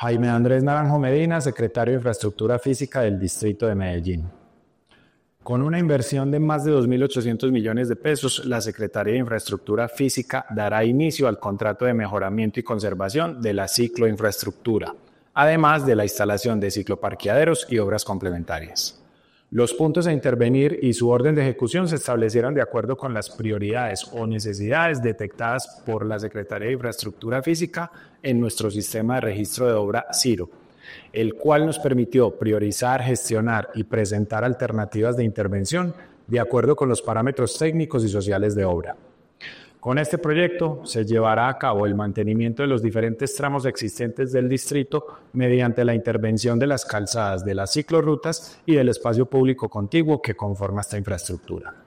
Jaime Andrés Naranjo Medina, secretario de Infraestructura Física del Distrito de Medellín. Con una inversión de más de 2.800 millones de pesos, la Secretaría de Infraestructura Física dará inicio al contrato de mejoramiento y conservación de la cicloinfraestructura, además de la instalación de cicloparqueaderos y obras complementarias. Los puntos a intervenir y su orden de ejecución se establecieron de acuerdo con las prioridades o necesidades detectadas por la Secretaría de Infraestructura Física en nuestro sistema de registro de obra CIRO, el cual nos permitió priorizar, gestionar y presentar alternativas de intervención de acuerdo con los parámetros técnicos y sociales de obra. Con este proyecto se llevará a cabo el mantenimiento de los diferentes tramos existentes del distrito mediante la intervención de las calzadas de las ciclorrutas y del espacio público contiguo que conforma esta infraestructura.